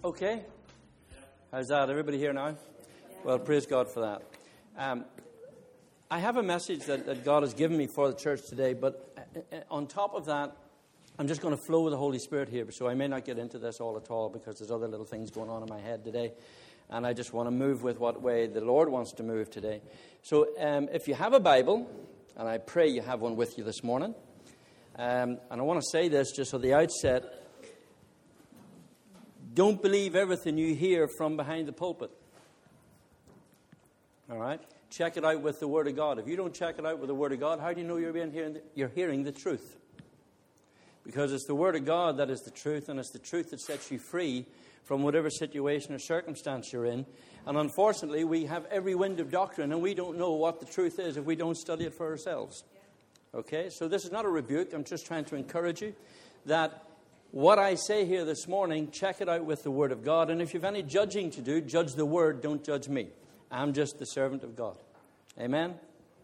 Okay. How's that? Everybody here now? Well, praise God for that. I have a message that God has given me for the church today, but on top of that, I'm just going to flow with the Holy Spirit here, so I may not get into this all at all because there's other little things going on in my head today, and I just want to move with what way the Lord wants to move today. So if you have a Bible, and I pray you have one with you this morning, and I want to say this just at the outset, don't believe everything you hear from behind the pulpit. All right? Check it out with the Word of God. If you don't check it out with the Word of God, how do you know you're hearing the truth? Because it's the Word of God that is the truth, and it's the truth that sets you free from whatever situation or circumstance you're in. And unfortunately, we have every wind of doctrine, and we don't know what the truth is if we don't study it for ourselves. Okay? So this is not a rebuke. I'm just trying to encourage you that what I say here this morning, check it out with the Word of God. And if you have any judging to do, judge the Word, don't judge me. I'm just the servant of God. Amen?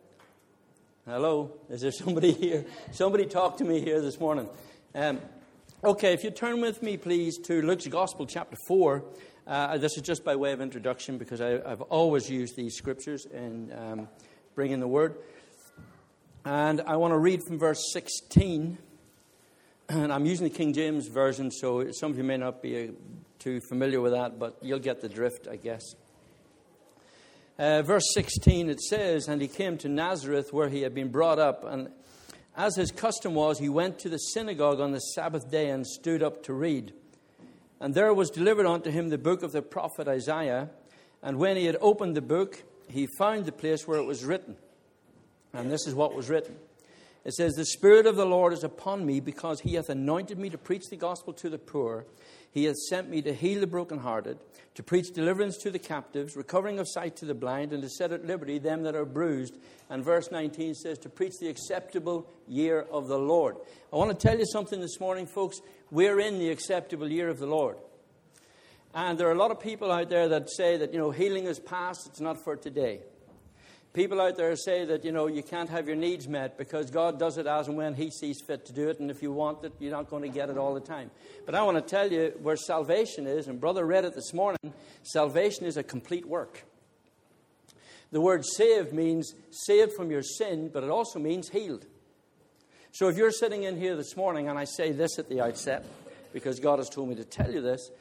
Hello? Is there somebody here? Somebody talk to me here this morning. Okay, if you turn with me, please, to Luke's Gospel, chapter 4. This is just by way of introduction because I've always used these scriptures in bringing the Word. And I want to read from verse 16. And I'm using the King James Version, so some of you may not be too familiar with that, but you'll get the drift, I guess. Verse 16, it says, "And he came to Nazareth where he had been brought up, and as his custom was, he went to the synagogue on the Sabbath day and stood up to read. And there was delivered unto him the book of the prophet Isaiah. And when he had opened the book, he found the place where it was written." And this is what was written. It says, "The Spirit of the Lord is upon me, because he hath anointed me to preach the gospel to the poor. He hath sent me to heal the brokenhearted, to preach deliverance to the captives, recovering of sight to the blind, and to set at liberty them that are bruised." And verse 19 says, "To preach the acceptable year of the Lord." I want to tell you something this morning, folks. We're in the acceptable year of the Lord. And there are a lot of people out there that say that, healing is past, it's not for today. People out there say that, you can't have your needs met because God does it as and when he sees fit to do it. And if you want it, you're not going to get it all the time. But I want to tell you where salvation is. And Brother read it this morning. Salvation is a complete work. The word saved means saved from your sin, but it also means healed. So if you're sitting in here this morning, and I say this at the outset, because God has told me to tell you this.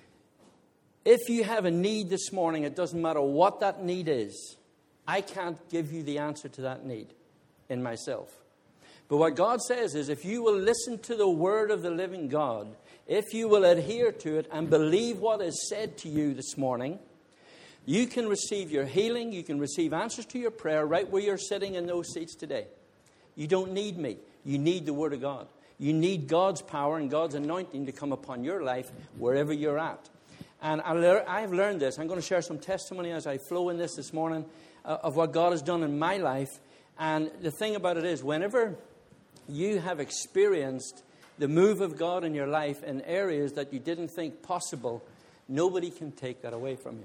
If you have a need this morning, it doesn't matter what that need is. I can't give you the answer to that need in myself. But what God says is, if you will listen to the word of the living God, if you will adhere to it and believe what is said to you this morning, you can receive your healing, you can receive answers to your prayer right where you're sitting in those seats today. You don't need me. You need the Word of God. You need God's power and God's anointing to come upon your life wherever you're at. And I've learned this. I'm going to share some testimony as I flow in this morning of what God has done in my life. And the thing about it is, whenever you have experienced the move of God in your life in areas that you didn't think possible, nobody can take that away from you.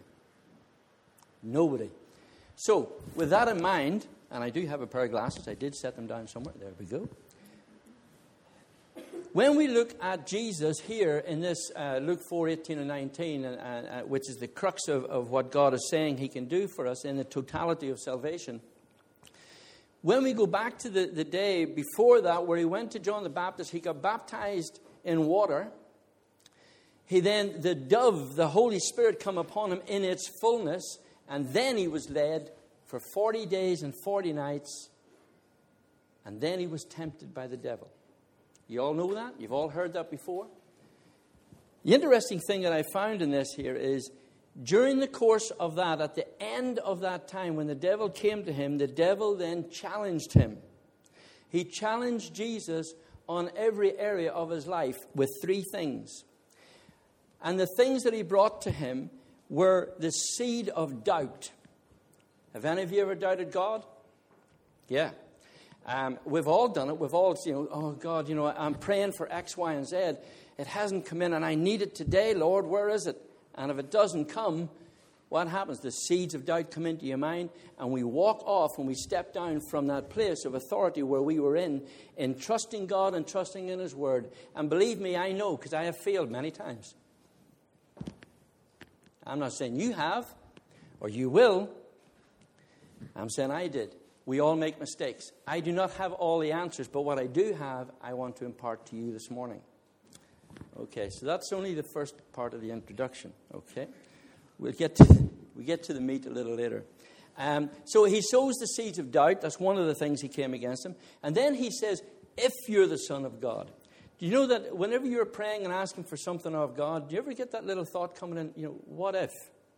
Nobody. So, with that in mind, and I do have a pair of glasses. I did set them down somewhere. There we go. When we look at Jesus here in this Luke 4, 18 and 19, which is the crux of what God is saying he can do for us in the totality of salvation. When we go back to the day before that where he went to John the Baptist, he got baptized in water. The dove, the Holy Spirit, come upon him in its fullness. And then he was led for 40 days and 40 nights. And then he was tempted by the devil. You all know that? You've all heard that before? The interesting thing that I found in this here is during the course of that, at the end of that time, when the devil came to him, the devil then challenged him. He challenged Jesus on every area of his life with three things. And the things that he brought to him were the seed of doubt. Have any of you ever doubted God? Yeah. We've all done it. We've all, oh God, I'm praying for X, Y, and Z. It hasn't come in and I need it today, Lord. Where is it? And if it doesn't come, what happens? The seeds of doubt come into your mind and we walk off and we step down from that place of authority where we were in trusting God and trusting in His Word. And believe me, I know, because I have failed many times. I'm not saying you have or you will. I'm saying I did. We all make mistakes. I do not have all the answers, but what I do have, I want to impart to you this morning. Okay, so that's only the first part of the introduction. Okay, we get to the meat a little later. So he sows the seeds of doubt. That's one of the things he came against him. And then he says, if you're the Son of God. Do you know that whenever you're praying and asking for something of God, do you ever get that little thought coming in, what if?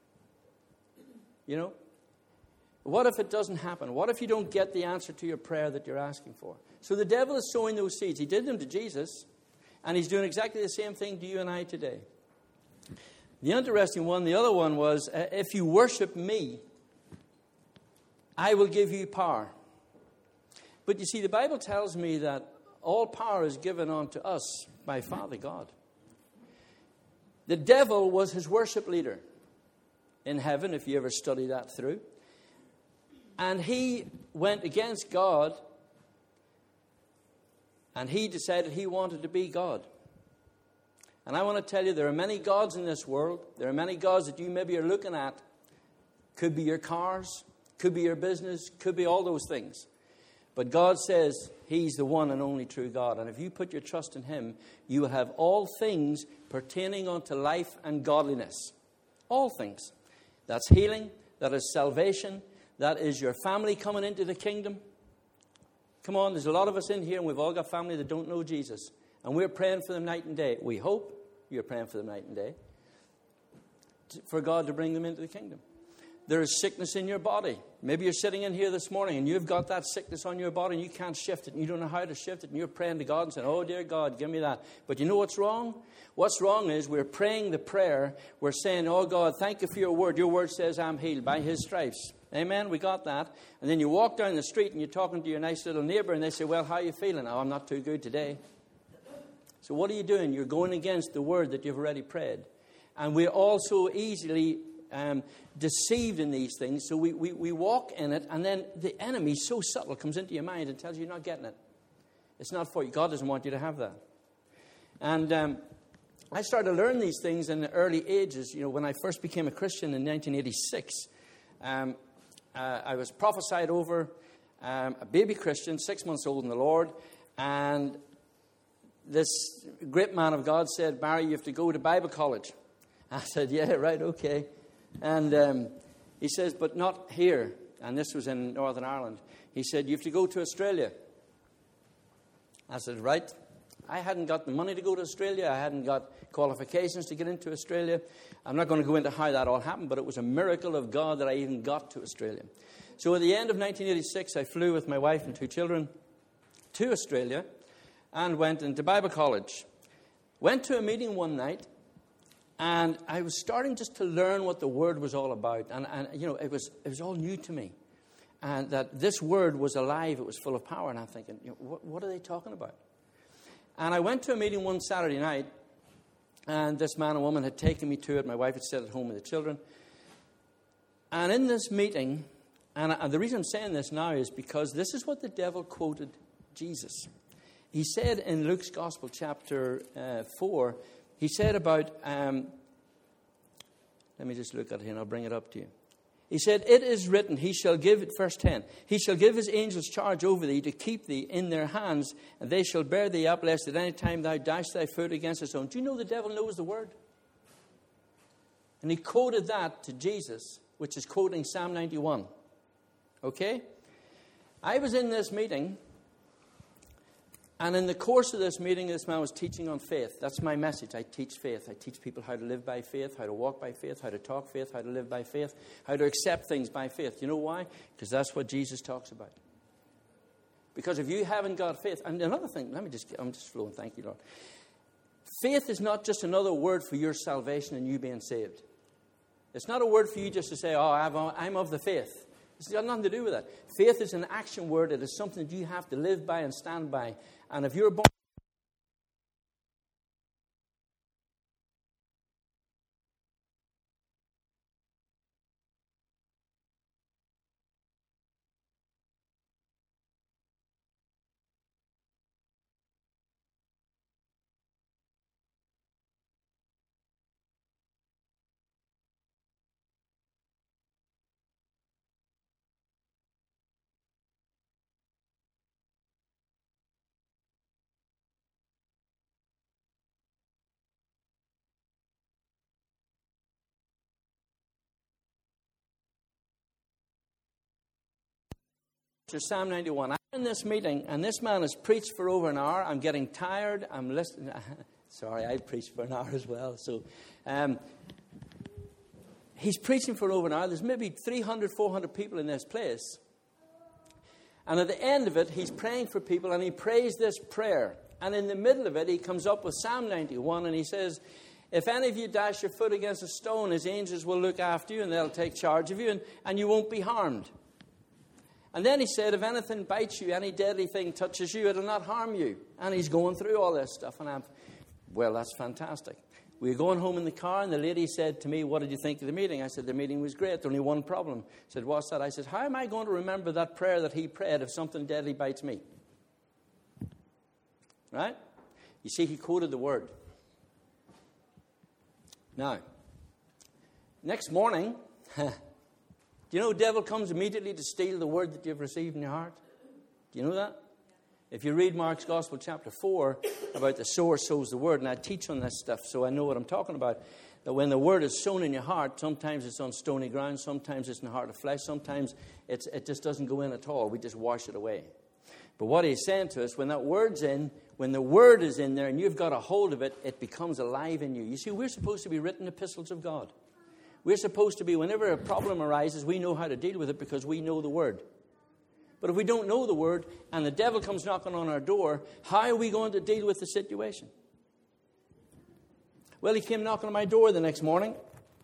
What if it doesn't happen? What if you don't get the answer to your prayer that you're asking for? So the devil is sowing those seeds. He did them to Jesus, and he's doing exactly the same thing to you and I today. The interesting one, the other one was, if you worship me, I will give you power. But you see, the Bible tells me that all power is given unto us by Father God. The devil was his worship leader in heaven, if you ever study that through. And he went against God, and he decided he wanted to be God. And I want to tell you, there are many gods in this world. There are many gods that you maybe are looking at. Could be your cars, could be your business, could be all those things. But God says he's the one and only true God. And if you put your trust in him, you will have all things pertaining unto life and godliness. All things. That's healing. That is salvation. That is your family coming into the kingdom. Come on, there's a lot of us in here, and we've all got family that don't know Jesus. And we're praying for them night and day. We hope you're praying for them night and day. For God to bring them into the kingdom. There is sickness in your body. Maybe you're sitting in here this morning and you've got that sickness on your body and you can't shift it and you don't know how to shift it, and you're praying to God and saying, oh dear God, give me that. But you know what's wrong? What's wrong is we're praying the prayer. We're saying, oh God, thank you for your word. Your word says I'm healed by his stripes. Amen, we got that. And then you walk down the street and you're talking to your nice little neighbor and they say, well, how are you feeling? Oh, I'm not too good today. So what are you doing? You're going against the word that you've already prayed. And we're also easily deceived in these things. So we walk in it, and then the enemy, so subtle, comes into your mind and tells you you're not getting it. It's not for you. God doesn't want you to have that. And I started to learn these things in the early ages. When I first became a Christian in 1986, I was prophesied over, a baby Christian, 6 months old in the Lord, and this great man of God said, Barry, you have to go to Bible college. I said, yeah, right, okay. And he says, but not here. And this was in Northern Ireland. He said, you have to go to Australia. I said, right. I hadn't got the money to go to Australia. I hadn't got qualifications to get into Australia. I'm not going to go into how that all happened, but it was a miracle of God that I even got to Australia. So at the end of 1986, I flew with my wife and 2 children to Australia and went into Bible college. Went to a meeting one night, and I was starting just to learn what the Word was all about. And it was all new to me. And that this Word was alive, it was full of power. And I'm thinking, what are they talking about? And I went to a meeting one Saturday night, and this man and woman had taken me to it. My wife had stayed at home with the children. And in this meeting, and the reason I'm saying this now is because this is what the devil quoted Jesus. He said in Luke's Gospel, chapter 4, he said about, let me just look at it here and I'll bring it up to you. He said, it is written, he shall give, verse 10, he shall give his angels charge over thee to keep thee in their hands, and they shall bear thee up, lest at any time thou dash thy foot against a stone. Do you know the devil knows the word? And he quoted that to Jesus, which is quoting Psalm 91. Okay? I was in this meeting, and in the course of this meeting, this man was teaching on faith. That's my message. I teach faith. I teach people how to live by faith, how to walk by faith, how to talk faith, how to live by faith, how to accept things by faith. You know why? Because that's what Jesus talks about. Because if you haven't got faith, and another thing, I'm just flowing, thank you, Lord. Faith is not just another word for your salvation and you being saved. It's not a word for you just to say, oh, I'm of the faith. It's got nothing to do with that. Faith is an action word. It is something that you have to live by and stand by. And if you're born scripture, Psalm 91. I'm in this meeting, and this man has preached for over an hour. I'm getting tired. I'm listening. Sorry, I preached for an hour as well. So he's preaching for over an hour. There's maybe 300, 400 people in this place. And at the end of it, he's praying for people, and he prays this prayer. And in the middle of it, he comes up with Psalm 91, and he says, if any of you dash your foot against a stone, his angels will look after you, and they'll take charge of you, and you won't be harmed. And then he said, if anything bites you, any deadly thing touches you, it'll not harm you. And he's going through all this stuff, and well, that's fantastic. We were going home in the car, and the lady said to me, what did you think of the meeting? I said, the meeting was great. Only one problem. She said, what's that? I said, how am I going to remember that prayer that he prayed if something deadly bites me? Right? You see, he quoted the word. Now, next morning, do you know the devil comes immediately to steal the word that you've received in your heart? Do you know that? If you read Mark's Gospel, chapter 4, about the sower sows the word, and I teach on this stuff, so I know what I'm talking about, that when the word is sown in your heart, sometimes it's on stony ground, sometimes it's in the heart of flesh, sometimes it just doesn't go in at all. We just wash it away. But what he's saying to us, when that word's in, when the word is in there and you've got a hold of it, it becomes alive in you. You see, we're supposed to be written epistles of God. We're supposed to be, whenever a problem arises, we know how to deal with it because we know the word. But if we don't know the word and the devil comes knocking on our door, how are we going to deal with the situation? Well, he came knocking on my door the next morning.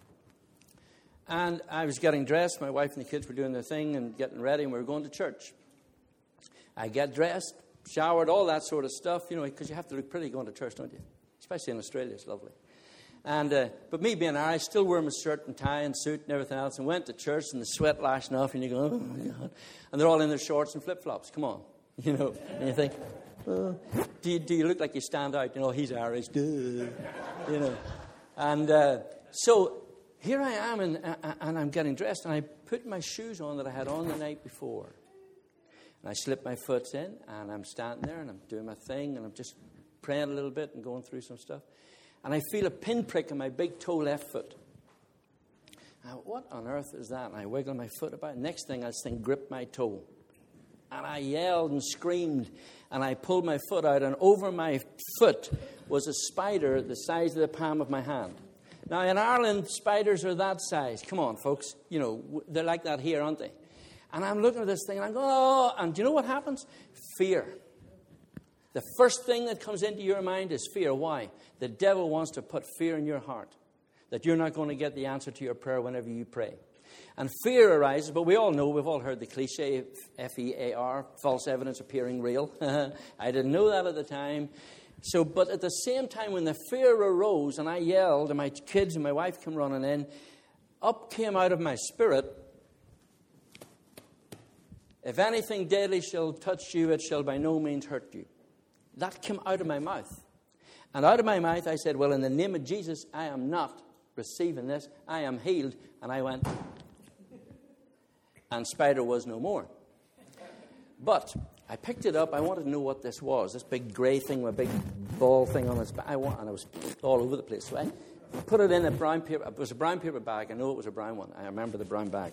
And I was getting dressed. My wife and the kids were doing their thing and getting ready, and we were going to church. I get dressed, showered, all that sort of stuff, you know, because you have to look pretty going to church, don't you? Especially in Australia, it's lovely. And but me being Irish, still wear my shirt and tie and suit and everything else, and went to church, and the sweat lashing off, and you go, oh my God. And they're all in their shorts and flip-flops, come on. You know, and you think, oh, do you look like you stand out? You know, he's Irish, duh. You know. And so here I am, and I'm getting dressed, and I put my shoes on that I had on the night before. And I slip my foot in, and I'm standing there, and I'm doing my thing, and I'm just praying a little bit and going through some stuff. And I feel a pinprick on my big toe left foot. Now, what on earth is that? And I wiggle my foot about. Next thing, this thing gripped my toe. And I yelled and screamed, and I pulled my foot out, and over my foot was a spider the size of the palm of my hand. Now, in Ireland, spiders are that size. Come on, folks. You know, they're like that here, aren't they? And I'm looking at this thing, and I'm going, oh, and do you know what happens? Fear. The first thing that comes into your mind is fear. Why? The devil wants to put fear in your heart, that you're not going to get the answer to your prayer whenever you pray. And fear arises, but we all know, we've all heard the cliche, F-E-A-R, false evidence appearing real. I didn't know that at the time. So, but at the same time, when the fear arose, and I yelled, and my kids and my wife came running in, up came out of my spirit, if anything deadly shall touch you, it shall by no means hurt you. That came out of my mouth. And out of my mouth I said, well, in the name of Jesus, I am not receiving this. I am healed. And I went, and spider was no more. But I picked it up. I wanted to know what this was. This big grey thing with a big ball thing on its back. And it was all over the place. So I put it in a brown paper. It was a brown paper bag. I know it was a brown one. I remember the brown bag.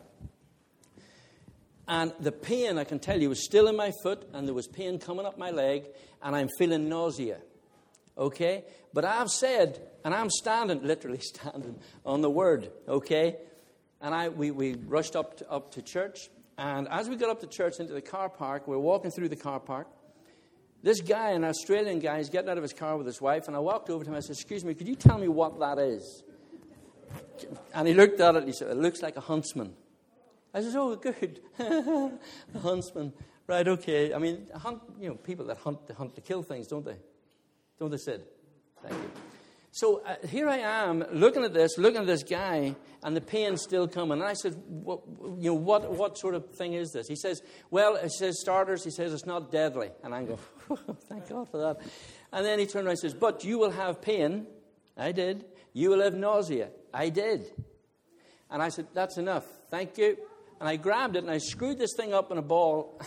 And the pain, I can tell you, was still in my foot, and there was pain coming up my leg, and I'm feeling nausea. Okay? But I've said, and I'm standing, literally standing, on the word. Okay? And we rushed up to church, and as we got up to church into the car park, we were walking through the car park. This guy, an Australian guy, is getting out of his car with his wife, and I walked over to him, I said, excuse me, could you tell me what that is? And he looked at it, and he said, it looks like a huntsman. I said, oh, good. The huntsman. Right, okay. I mean, people that hunt, they hunt to kill things, don't they? Don't they, Sid? Thank you. So here I am, looking at this guy, and the pain's still coming. And I said, what sort of thing is this? He says, well, it says starters. He says, it's not deadly. And I go, thank God for that. And then he turned around and says, but you will have pain. I did. You will have nausea. I did. And I said, that's enough. Thank you. And I grabbed it, and I screwed this thing up in a ball.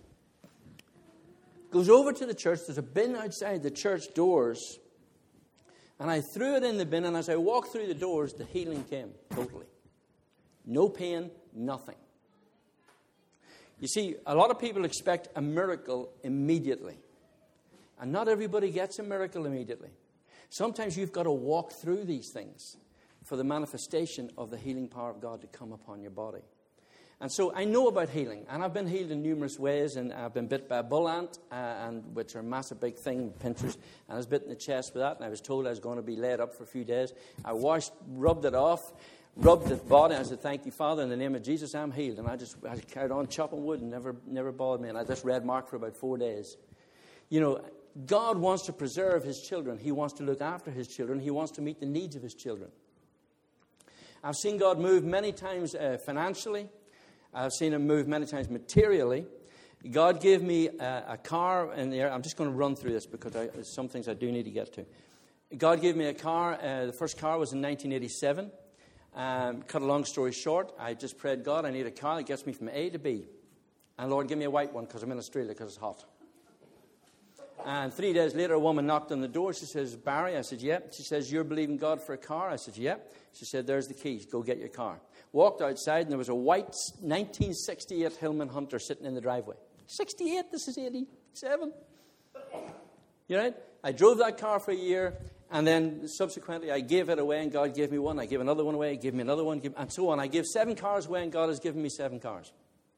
Goes over to the church. There's a bin outside the church doors. And I threw it in the bin, and as I walked through the doors, the healing came totally. No pain, nothing. You see, a lot of people expect a miracle immediately. And not everybody gets a miracle immediately. Sometimes you've got to walk through these things for the manifestation of the healing power of God to come upon your body. And so I know about healing, and I've been healed in numerous ways, and I've been bit by a bull ant, which are a massive big thing, pinchers, and I was bit in the chest with that, and I was told I was going to be laid up for a few days. I rubbed it off, rubbed the body, and I said, thank you, Father, in the name of Jesus, I'm healed. And I carried on chopping wood, and never bothered me, and I just red marked for about 4 days. You know, God wants to preserve his children. He wants to look after his children. He wants to meet the needs of his children. I've seen God move many times financially. I've seen him move many times materially. God gave me a car in the air. I'm just going to run through this because there's some things I do need to get to. God gave me a car. The first car was in 1987. Cut a long story short, I just prayed, God, I need a car that gets me from A to B. And Lord, give me a white one because I'm in Australia because it's hot. And 3 days later, a woman knocked on the door. She says, Barry? I said, yeah. She says, you're believing God for a car? I said, yeah. She said, there's the keys. Go get your car. Walked outside, and there was a white 1968 Hillman Hunter sitting in the driveway. 68, this is 87. You know, I drove that car for a year, and then subsequently I gave it away, and God gave me one. I gave another one away, gave me another one, and so on. I gave 7 cars away, and God has given me 7 cars.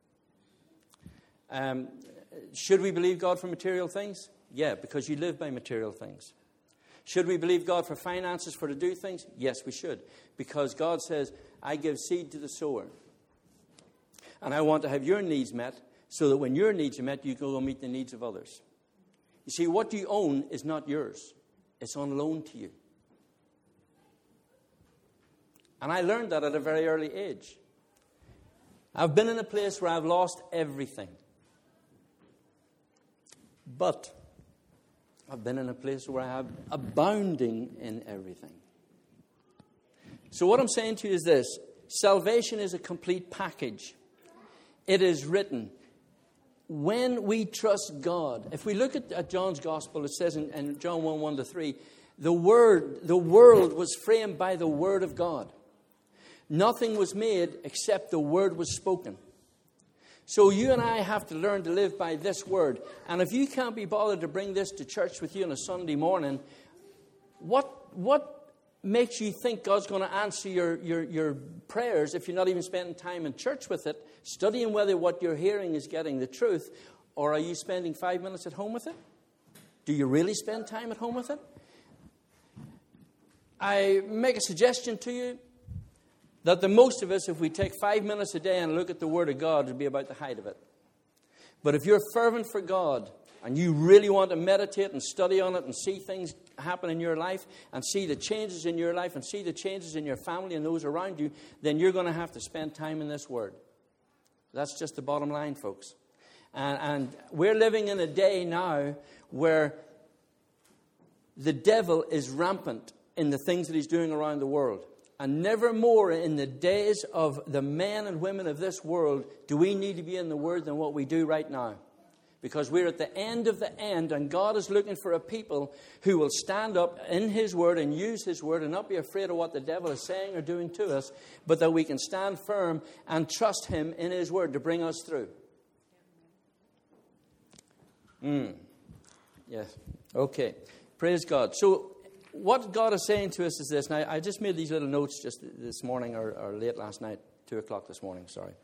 Should we believe God for material things? Yeah, because you live by material things. Should we believe God for finances for to do things? Yes, we should. Because God says, I give seed to the sower. And I want to have your needs met so that when your needs are met, you can go meet the needs of others. You see, what you own is not yours. It's on loan to you. And I learned that at a very early age. I've been in a place where I've lost everything. But I've been in a place where I have abounding in everything. So what I'm saying to you is this. Salvation is a complete package. It is written. When we trust God, if we look at John's Gospel, it says in John 1:1-3, the world was framed by the Word of God. Nothing was made except the Word was spoken. So you and I have to learn to live by this word. And if you can't be bothered to bring this to church with you on a Sunday morning, what makes you think God's going to answer your prayers if you're not even spending time in church with it, studying whether what you're hearing is getting the truth, or are you spending 5 minutes at home with it? Do you really spend time at home with it? I make a suggestion to you. That the most of us, if we take 5 minutes a day and look at the Word of God, would be about the height of it. But if you're fervent for God, and you really want to meditate and study on it and see things happen in your life, and see the changes in your life, and see the changes in your family and those around you, then you're going to have to spend time in this Word. That's just the bottom line, folks. And we're living in a day now where the devil is rampant in the things that he's doing around the world. And never more in the days of the men and women of this world do we need to be in the Word than what we do right now. Because we're at the end of the end, and God is looking for a people who will stand up in His Word and use His Word and not be afraid of what the devil is saying or doing to us, but that we can stand firm and trust Him in His Word to bring us through. Yes. Okay. Praise God. So, what God is saying to us is this. Now, I just made these little notes just this morning or late last night, 2 o'clock this morning, sorry.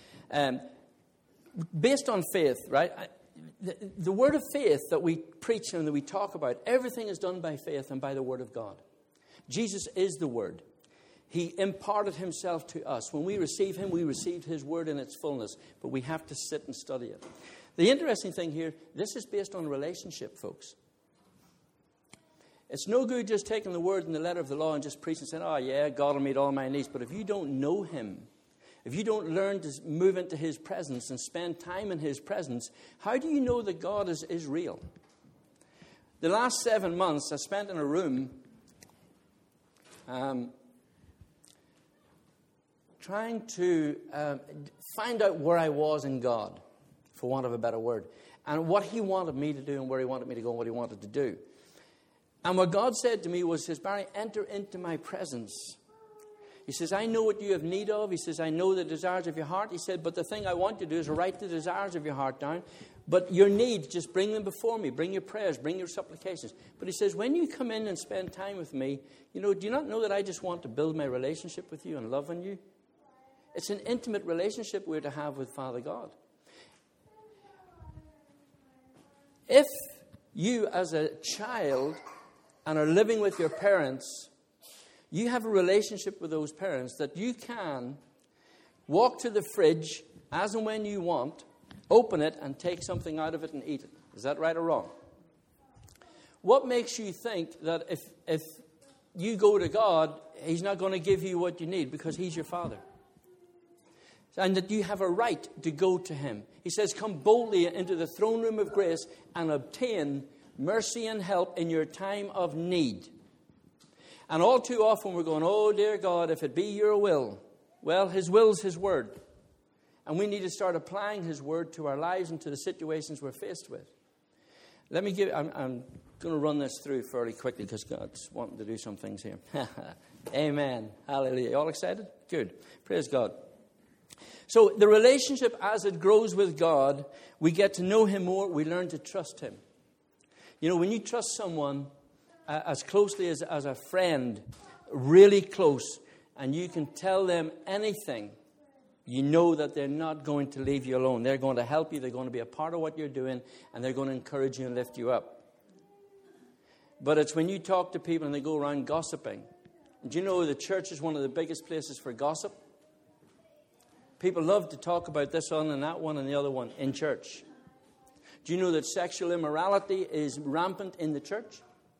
Based on faith, right? The word of faith that we preach and that we talk about, everything is done by faith and by the Word of God. Jesus is the Word. He imparted Himself to us. When we receive Him, we received His Word in its fullness. But we have to sit and study it. The interesting thing here, this is based on relationship, folks. It's no good just taking the word and the letter of the law and just preaching and saying, oh yeah, God will meet all my needs. But if you don't know Him, if you don't learn to move into His presence and spend time in His presence, how do you know that God is real? The last 7 months I spent in a room trying to find out where I was in God, for want of a better word, and what He wanted me to do and where He wanted me to go and what He wanted to do. And what God said to me was, Barry, enter into my presence He says, I know what you have need of. He says, I know the desires of your heart. He said, but the thing I want you to do is write the desires of your heart down. But your needs, just bring them before me. Bring your prayers, bring your supplications. But he says, when you come in and spend time with me, do you not know that I just want to build my relationship with you and love on you? It's an intimate relationship we're to have with Father God. If you as a child and are living with your parents, you have a relationship with those parents that you can walk to the fridge as and when you want, open it and take something out of it and eat it. Is that right or wrong? What makes you think that if you go to God, he's not going to give you what you need because he's your Father? And that you have a right to go to him. He says, come boldly into the throne room of grace and obtain mercy and help in your time of need. And all too often we're going, oh, dear God, if it be your will. Well, his will's his word. And we need to start applying his word to our lives and to the situations we're faced with. I'm going to run this through fairly quickly because God's wanting to do some things here. Amen. Hallelujah. You all excited? Good. Praise God. So the relationship, as it grows with God, we get to know him more. We learn to trust him. When you trust someone as closely as a friend, really close, and you can tell them anything, you know that they're not going to leave you alone. They're going to help you. They're going to be a part of what you're doing, and they're going to encourage you and lift you up. But it's when you talk to people and they go around gossiping. Do you know the church is one of the biggest places for gossip? People love to talk about this one and that one and the other one in church. Do you know that sexual immorality is rampant in the church?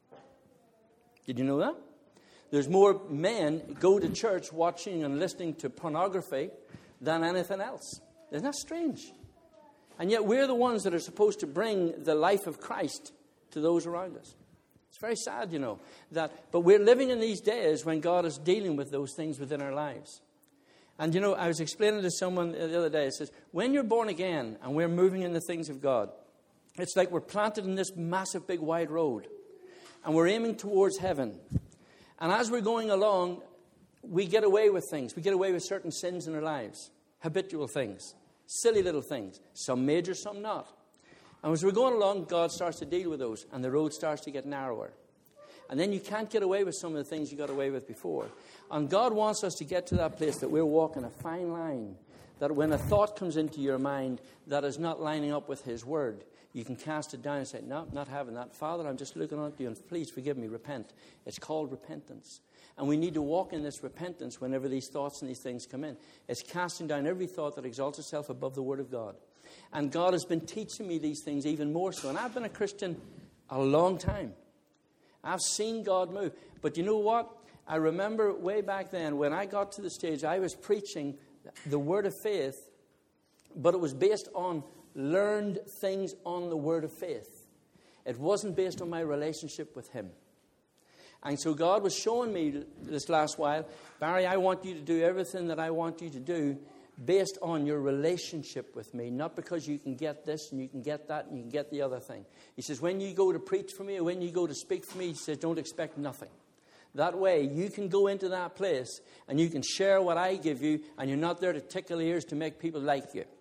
Did you know that? There's more men go to church watching and listening to pornography than anything else. Isn't that strange? And yet we're the ones that are supposed to bring the life of Christ to those around us. It's very sad, but we're living in these days when God is dealing with those things within our lives. And I was explaining to someone the other day, it says, when you're born again and we're moving in the things of God, it's like we're planted in this massive big wide road and we're aiming towards heaven. And as we're going along, we get away with things. We get away with certain sins in our lives, habitual things, silly little things, some major, some not. And as we're going along, God starts to deal with those and the road starts to get narrower. And then you can't get away with some of the things you got away with before. And God wants us to get to that place that we're walking a fine line, that when a thought comes into your mind that is not lining up with his word, you can cast it down and say, no, not having that. Father, I'm just looking at you and please forgive me, repent. It's called repentance. And we need to walk in this repentance whenever these thoughts and these things come in. It's casting down every thought that exalts itself above the word of God. And God has been teaching me these things even more so. And I've been a Christian a long time. I've seen God move. But you know what? I remember way back then when I got to the stage, I was preaching the word of faith, but it was based on learned things on the word of faith. It wasn't based on my relationship with him. And so God was showing me this last while, Barry, I want you to do everything that I want you to do based on your relationship with me, not because you can get this and you can get that and you can get the other thing. He says, when you go to preach for me or when you go to speak for me, he says, don't expect nothing. That way, you can go into that place and you can share what I give you and you're not there to tickle ears to make people like you.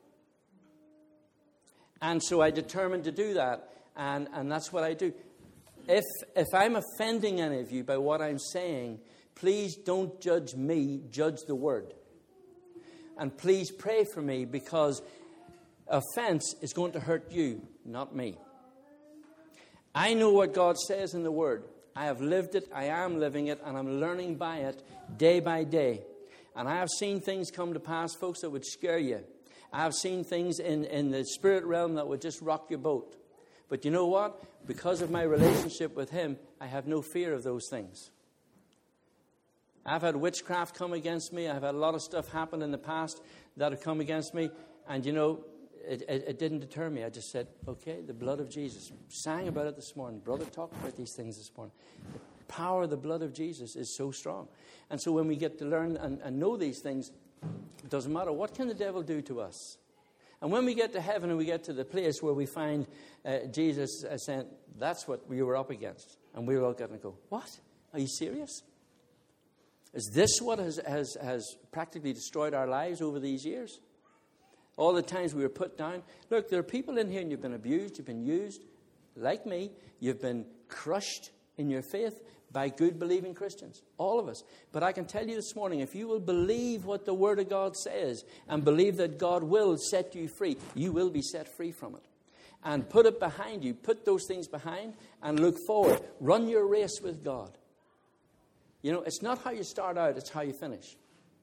And so I determined to do that, and that's what I do. If I'm offending any of you by what I'm saying, please don't judge me, judge the word. And please pray for me because offense is going to hurt you, not me. I know what God says in the word. I have lived it, I am living it, and I'm learning by it day by day. And I have seen things come to pass, folks, that would scare you. I have seen things in the spirit realm that would just rock your boat. But you know what? Because of my relationship with him, I have no fear of those things. I've had witchcraft come against me. I've had a lot of stuff happen in the past that have come against me. And it didn't deter me. I just said, okay, the blood of Jesus. Sang about it this morning. Brother talked about these things this morning. The power of the blood of Jesus is so strong. And so when we get to learn and know these things, it doesn't matter. What can the devil do to us? And when we get to heaven and we get to the place where we find Jesus saying, that's what we were up against. And we're all going to go, what? Are you serious? Is this what has practically destroyed our lives over these years? All the times we were put down. Look, there are people in here and you've been abused, you've been used. Like me, you've been crushed in your faith by good believing Christians. All of us. But I can tell you this morning, if you will believe what the Word of God says and believe that God will set you free, you will be set free from it. And put it behind you. Put those things behind and look forward. Run your race with God. You know, it's not how you start out, it's how you finish.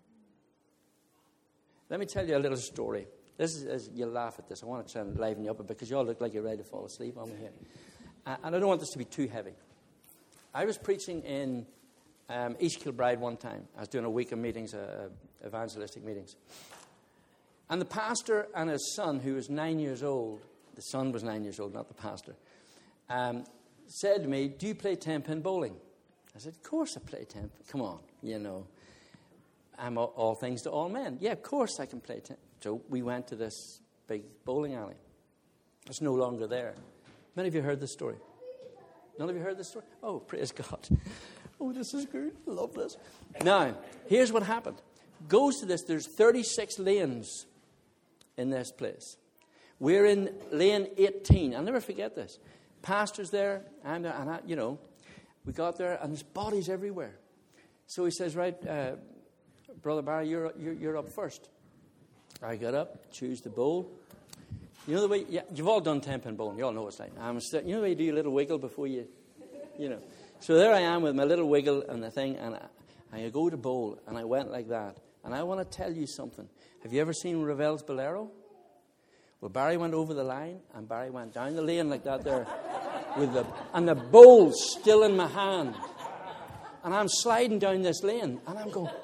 Let me tell you a little story. This is, you'll laugh at this. I want to try and liven you up a bit because you all look like you're ready to fall asleep on me here. And I don't want this to be too heavy. I was preaching in East Kilbride one time. I was doing a week of meetings, evangelistic meetings. And the pastor and his son, who was 9 years old, the son was 9 years old, not the pastor, said to me, "Do you play 10-pin bowling?" I said, "Of course I play 10. Come on, you know. I'm all things to all men. Yeah, of course I can play 10. So we went to this big bowling alley. It's no longer there. Many of you heard this story? None of you heard this story? Oh, praise God. Oh, this is good. I love this. Now, here's what happened. Goes to this. There's 36 lanes in this place. We're in lane 18. I'll never forget this. Pastor's there. I'm there. And you know, we got there and there's bodies everywhere. So he says, "Right, Brother Barry, you're up first." I got up, choose the bowl. You know the way, yeah, you've all done 10-pin bowling. You all know what it's like. You know the way you do your little wiggle before you know. So there I am with my little wiggle and the thing, and I go to bowl, and I went like that. And I want to tell you something. Have you ever seen Ravel's Bolero? Well, Barry went over the line, and Barry went down the lane like that there, and the bowl's still in my hand. And I'm sliding down this lane, and I'm going...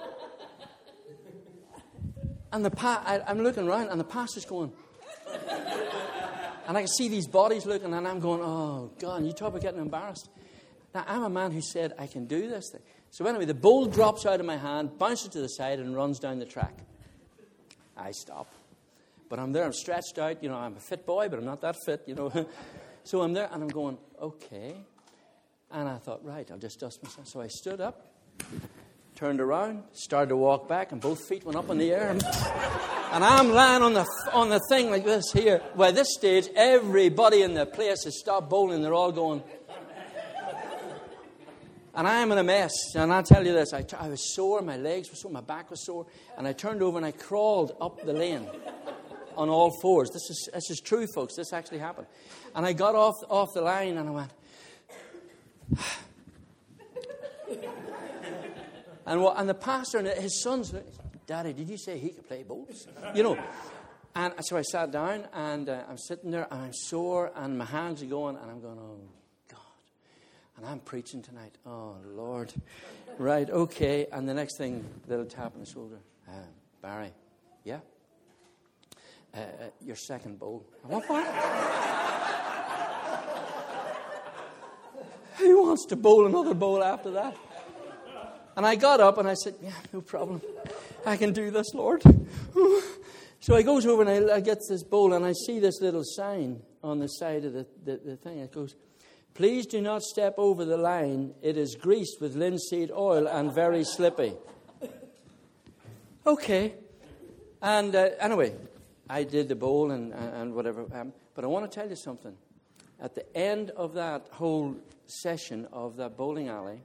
And I'm looking around, and the pastor's going. And I can see these bodies looking, and I'm going, "Oh, God," you talk about getting embarrassed. Now, I'm a man who said, I can do this thing. So anyway, the bowl drops out of my hand, bounces to the side, and runs down the track. I stop. But I'm there, I'm stretched out. You know, I'm a fit boy, but I'm not that fit, you know. So I'm there, and I'm going, okay. And I thought, right, I'll just dust myself. So I stood up. Turned around, started to walk back, and both feet went up in the air. And I'm lying on the thing like this here. By this stage, everybody in the place has stopped bowling. They're all going. And I'm in a mess. And I'll tell you this, I was sore, my legs were sore, my back was sore. And I turned over and I crawled up the lane on all fours. This is true, folks. This actually happened. And I got off the line and I went... And the pastor and his sons, "Daddy, did you say he could play bowls?" You know. And so I sat down, and I'm sitting there, and I'm sore, and my hands are going, and I'm going, "Oh, God." And I'm preaching tonight. Oh, Lord. Right, okay. And the next thing, little tap on the shoulder. "Barry, yeah? Your second bowl." What? Who wants to bowl another bowl after that? And I got up and I said, "Yeah, no problem. I can do this, Lord." So I goes over and I get this bowl and I see this little sign on the side of the thing. It goes, "Please do not step over the line. It is greased with linseed oil and very slippy." Okay. And anyway, I did the bowl and whatever. But I want to tell you something. At the end of that whole session of that bowling alley,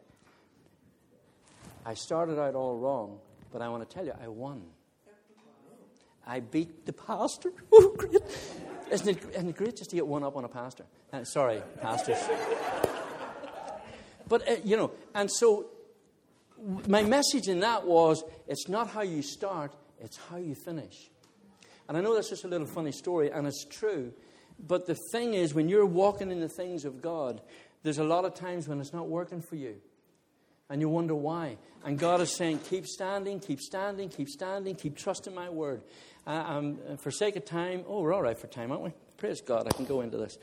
I started out all wrong, but I want to tell you, I won. I beat the pastor. Oh, great. Isn't it great just to get one up on a pastor? Sorry, pastors. But, you know, and so my message in that was, it's not how you start, it's how you finish. And I know that's just a little funny story, and it's true. But the thing is, when you're walking in the things of God, there's a lot of times when it's not working for you. And you wonder why. And God is saying, keep standing, keep standing, keep standing, keep trusting my word. For sake of time, we're all right for time, aren't we? Praise God, I can go into this.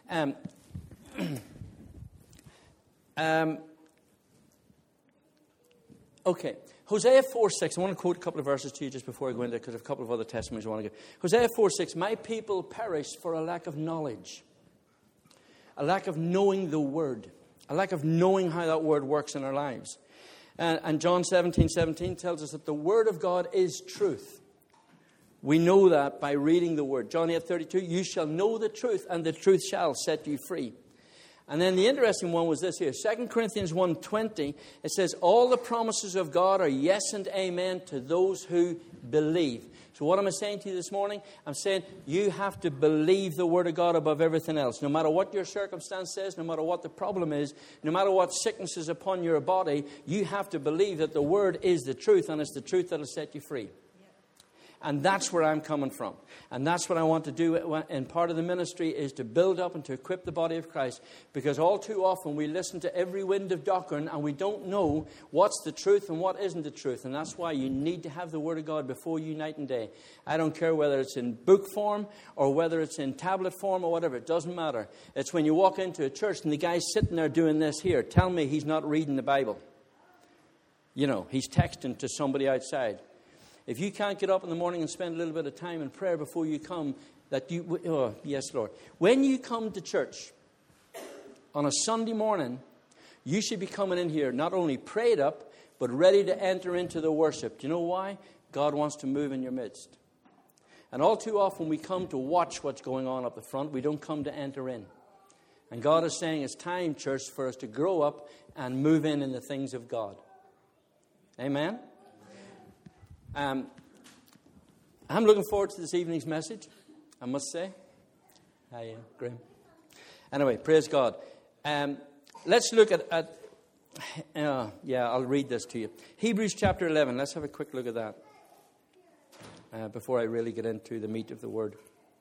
Okay, Hosea 4:6. I want to quote a couple of verses to you just before I go into it, because I have a couple of other testimonies I want to give. Hosea 4:6. "My people perish for a lack of knowledge." A lack of knowing the word. A lack of knowing how that word works in our lives. And John 17:17 tells us that the Word of God is truth. We know that by reading the Word. John 8:32, you shall know the truth, and the truth shall set you free. And then the interesting one was this here. 2 Corinthians 1:20, it says, all the promises of God are yes and amen to those who believe. So what am I saying to you this morning? I'm saying you have to believe the Word of God above everything else. No matter what your circumstance says, no matter what the problem is, no matter what sickness is upon your body, you have to believe that the Word is the truth, and it's the truth that will set you free. And that's where I'm coming from. And that's what I want to do. And part of the ministry is to build up and to equip the body of Christ. Because all too often we listen to every wind of doctrine and we don't know what's the truth and what isn't the truth. And that's why you need to have the Word of God before you night and day. I don't care whether it's in book form or whether it's in tablet form or whatever. It doesn't matter. It's when you walk into a church and the guy's sitting there doing this here. Tell me he's not reading the Bible. You know, he's texting to somebody outside. If you can't get up in the morning and spend a little bit of time in prayer before you come, yes, Lord. When you come to church on a Sunday morning, you should be coming in here not only prayed up, but ready to enter into the worship. Do you know why? God wants to move in your midst. And all too often we come to watch what's going on up the front. We don't come to enter in. And God is saying it's time, church, for us to grow up and move in the things of God. Amen? I'm looking forward to this evening's message, I must say. Hi, Graham. Anyway, praise God. Let's look at I'll read this to you. Hebrews chapter 11. Let's have a quick look at that before I really get into the meat of the word.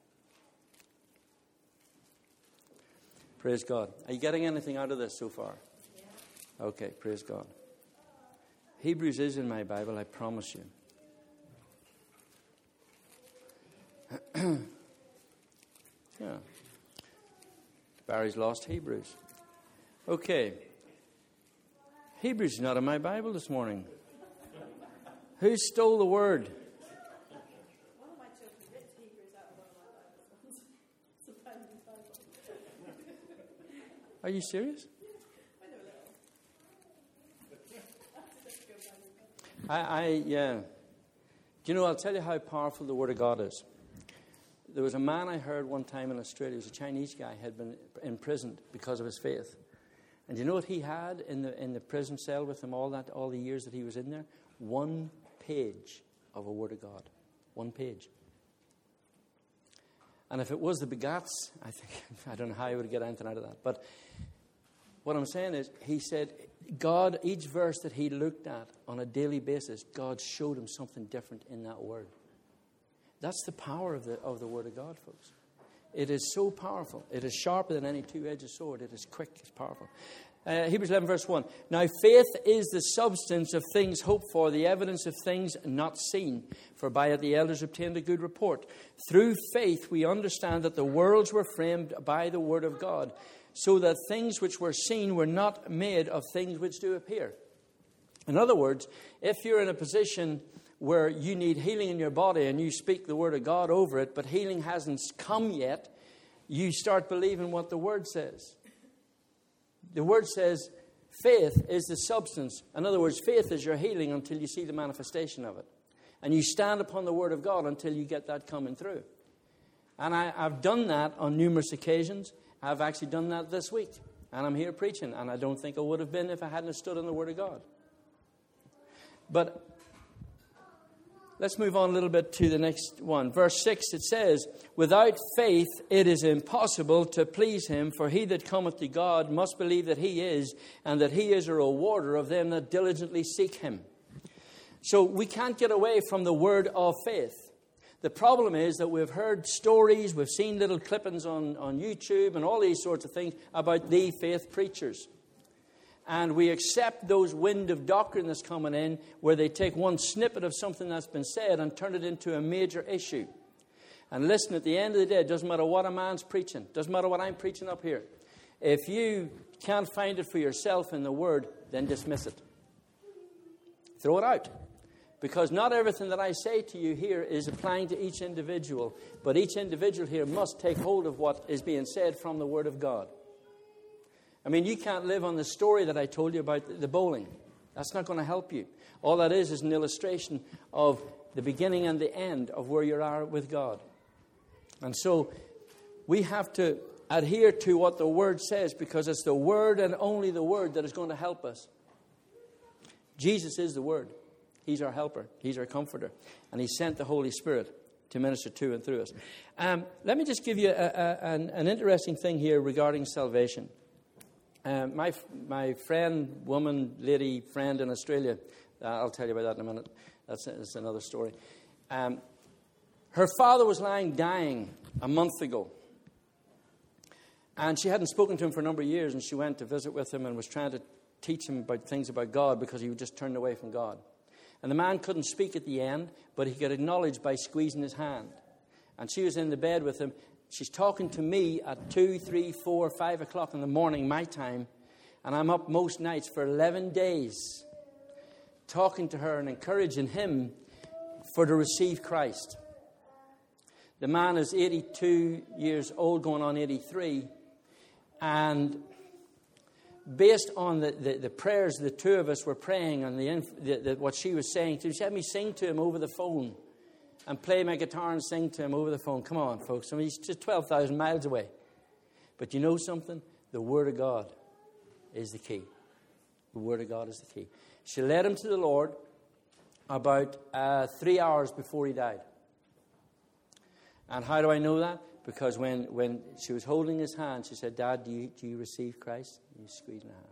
Praise God. Are you getting anything out of this so far? Yeah. Okay, praise God. Hebrews is in my Bible, I promise you. Yeah. Barry's lost Hebrews. Okay. Hebrews is not in my Bible this morning. Who stole the word? One of my children ripped Hebrews out of one of my Bibles. Are you serious? Yeah. Do you know, I'll tell you how powerful the Word of God is. There was a man I heard one time in Australia. He was a Chinese guy, had been imprisoned because of his faith. And do you know what he had in the prison cell with him all the years that he was in there? 1 page of a Word of God. 1 page. And if it was the begats, I don't know how he would get anything out of that. But what I'm saying is, he said, God, each verse that he looked at on a daily basis, God showed him something different in that word. That's the power of the Word of God, folks. It is so powerful. It is sharper than any two-edged sword. It is quick. It's powerful. Hebrews 11, verse 1. Now faith is the substance of things hoped for, the evidence of things not seen. For by it the elders obtained a good report. Through faith we understand that the worlds were framed by the Word of God, so that things which were seen were not made of things which do appear. In other words, if you're in a position where you need healing in your body and you speak the Word of God over it, but healing hasn't come yet, you start believing what the Word says. The Word says faith is the substance. In other words, faith is your healing until you see the manifestation of it. And you stand upon the Word of God until you get that coming through. And I've done that on numerous occasions. I've actually done that this week. And I'm here preaching. And I don't think I would have been if I hadn't stood on the Word of God. But let's move on a little bit to the next one. Verse 6, it says, without faith it is impossible to please him, for he that cometh to God must believe that he is, and that he is a rewarder of them that diligently seek him. So we can't get away from the word of faith. The problem is that we've heard stories, we've seen little clippings on YouTube and all these sorts of things about the faith preachers. And we accept those wind of doctrine that's coming in, where they take one snippet of something that's been said and turn it into a major issue. And listen, at the end of the day, it doesn't matter what a man's preaching. It doesn't matter what I'm preaching up here. If you can't find it for yourself in the Word, then dismiss it. Throw it out. Because not everything that I say to you here is applying to each individual. But each individual here must take hold of what is being said from the Word of God. I mean, you can't live on the story that I told you about the bowling. That's not going to help you. All that is an illustration of the beginning and the end of where you are with God. And so we have to adhere to what the Word says, because it's the Word and only the Word that is going to help us. Jesus is the Word. He's our helper. He's our comforter. And He sent the Holy Spirit to minister to and through us. Let me just give you an interesting thing here regarding salvation. My friend, woman, lady, friend in Australia, I'll tell you about that in a minute. That's another story. Her father was lying dying a month ago. And she hadn't spoken to him for a number of years, and she went to visit with him and was trying to teach him about things about God, because he would just turned away from God. And the man couldn't speak at the end, but he could acknowledge by squeezing his hand. And she was in the bed with him. She's talking to me at 2, 3, 4, 5 o'clock in the morning, my time. And I'm up most nights for 11 days talking to her and encouraging him to receive Christ. The man is 82 years old, going on 83. And based on the prayers the two of us were praying and what she was saying to him, she had me sing to him over the phone and play my guitar and sing to him over the phone. Come on, folks. I mean, he's just 12,000 miles away. But you know something? The Word of God is the key. The Word of God is the key. She led him to the Lord about 3 hours before he died. And how do I know that? Because when she was holding his hand, she said, "Dad, do you receive Christ?" And you squeezed my hand.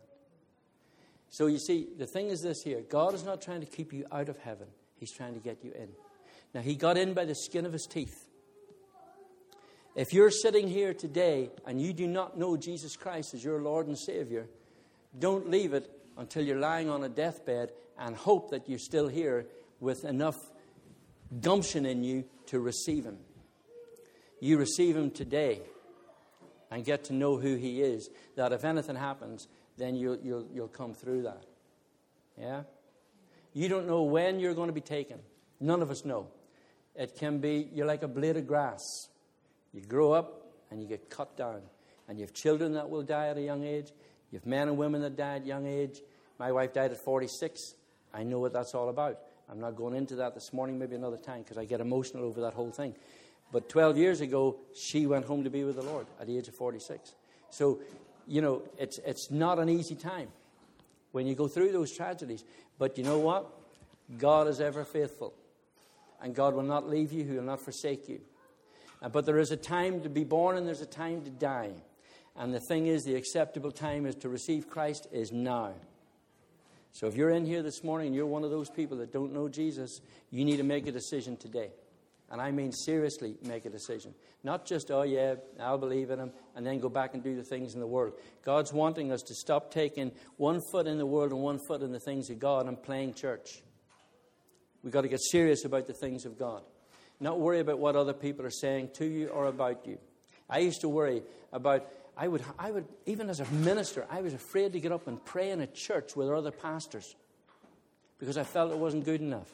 So you see, the thing is this here. God is not trying to keep you out of heaven. He's trying to get you in. Now, He got in by the skin of His teeth. If you're sitting here today and you do not know Jesus Christ as your Lord and Savior, don't leave it until you're lying on a deathbed and hope that you're still here with enough gumption in you to receive Him. You receive Him today and get to know who He is, that if anything happens, then you'll come through that. Yeah? You don't know when you're going to be taken. None of us know. It can be, you're like a blade of grass. You grow up and you get cut down. And you have children that will die at a young age. You have men and women that die at a young age. My wife died at 46. I know what that's all about. I'm not going into that this morning, maybe another time, because I get emotional over that whole thing. But 12 years ago, she went home to be with the Lord at the age of 46. So, you know, it's not an easy time when you go through those tragedies. But you know what? God is ever faithful. And God will not leave you. He will not forsake you. But there is a time to be born and there's a time to die. And the thing is, the acceptable time is to receive Christ is now. So if you're in here this morning and you're one of those people that don't know Jesus, you need to make a decision today. And I mean seriously make a decision. Not just, oh yeah, I'll believe in Him, and then go back and do the things in the world. God's wanting us to stop taking one foot in the world and one foot in the things of God and playing church. We've got to get serious about the things of God. Not worry about what other people are saying to you or about you. I used to worry about, I would even as a minister, I was afraid to get up and pray in a church with other pastors because I felt it wasn't good enough.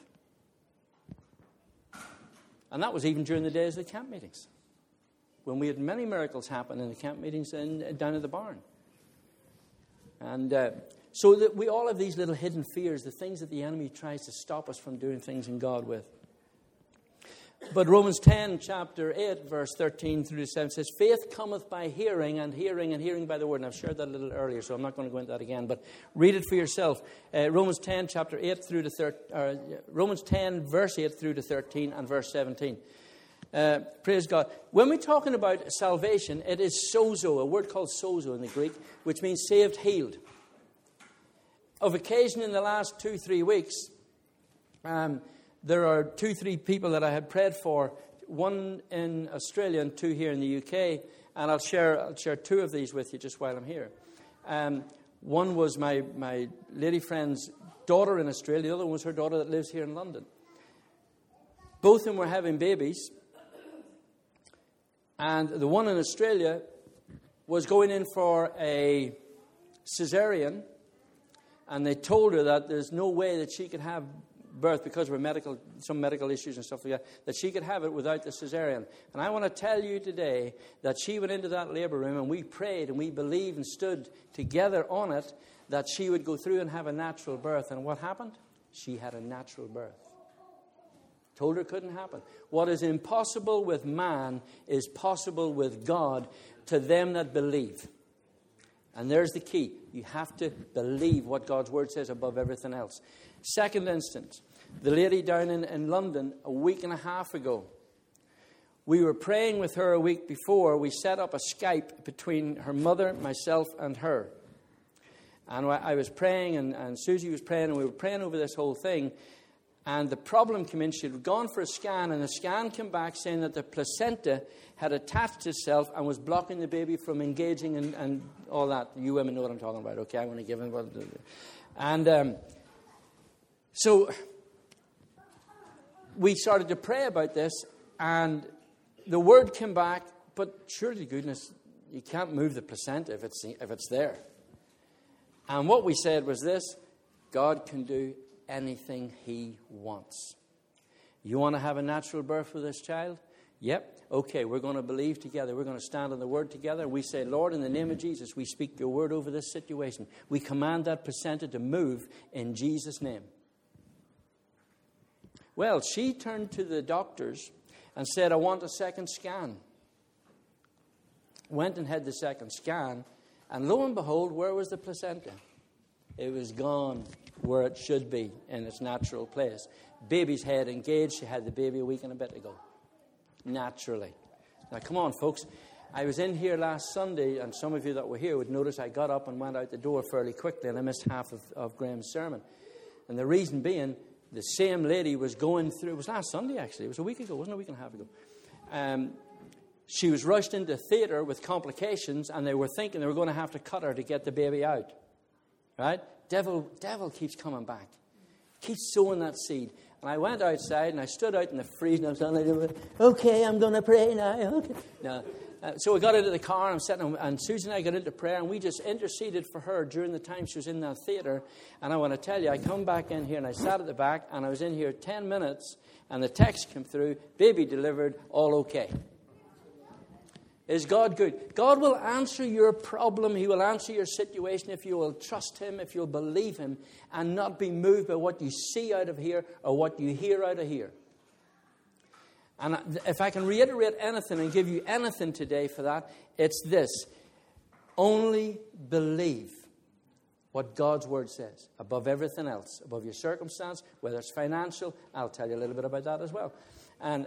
And that was even during the days of the camp meetings, when we had many miracles happen in the camp meetings down at the barn. And so that we all have these little hidden fears, the things that the enemy tries to stop us from doing things in God with. But Romans 10, chapter 8, verse 13 through to 7 says, "Faith cometh by hearing, and hearing by the word." And I've shared that a little earlier, so I'm not going to go into that again. But read it for yourself. Romans 10, chapter 8 through to Romans 10, verse 8 through to 13, and verse 17. Praise God. When we're talking about salvation, it is sozo, a word called sozo in the Greek, which means saved, healed. Of occasion in the last 2-3 weeks, there are 2-3 people that I had prayed for, one in Australia and 2 here in the UK, and I'll share 2 of these with you just while I'm here. One was my lady friend's daughter in Australia, the other one was her daughter that lives here in London. Both of them were having babies, and the one in Australia was going in for a cesarean, and they told her that there's no way that she could have birth because of some medical issues and stuff like that she could have it without the cesarean. And I want to tell you today that she went into that labor room and we prayed and we believed and stood together on it that she would go through and have a natural birth. And what happened? She had a natural birth. Told her couldn't happen. What is impossible with man is possible with God to them that believe. And there's the key. You have to believe what God's word says above everything else. Second instance, the lady down in London a week and a half ago. We were praying with her a week before. We set up a Skype between her mother, myself, and her. And I was praying, and Susie was praying, and we were praying over this whole thing. And the problem came in. She had gone for a scan, and the scan came back saying that the placenta had attached itself and was blocking the baby from engaging and all that. You women know what I'm talking about, okay? I'm going to give it. And so we started to pray about this, and the word came back, but surely, goodness, you can't move the placenta if it's there. And what we said was this: God can do anything he wants. You want to have a natural birth for this child? Yep. Okay, we're going to believe together. We're going to stand on the word together. We say, Lord, in the name of Jesus, we speak your word over this situation. We command that placenta to move in Jesus' name. Well, she turned to the doctors and said, I want a second scan. Went and had the second scan, and lo and behold, where was the placenta? It was gone where it should be, in its natural place. Baby's head engaged. She had the baby a week and a bit ago. Naturally. Now, come on, folks. I was in here last Sunday, and some of you that were here would notice I got up and went out the door fairly quickly, and I missed half of Graham's sermon. And the reason being, the same lady was going through, it was last Sunday actually, it was a week ago, wasn't it, a week and a half ago. She was rushed into theatre with complications, and they were thinking they were going to have to cut her to get the baby out. Right? Devil keeps coming back. Keeps sowing that seed. And I went outside and I stood out in the freeze and I was like, okay, I'm going to pray now. Okay. Now, so we got into the car and I'm sitting, and Susan and I got into prayer, and we just interceded for her during the time she was in that theatre. And I want to tell you, I come back in here and I sat at the back and I was in here 10 minutes and the text came through, baby delivered, all okay. Is God good? God will answer your problem. He will answer your situation if you will trust him, if you'll believe him, and not be moved by what you see out of here or what you hear out of here. And if I can reiterate anything and give you anything today for that, it's this. Only believe what God's word says above everything else, above your circumstance, whether it's financial. I'll tell you a little bit about that as well. And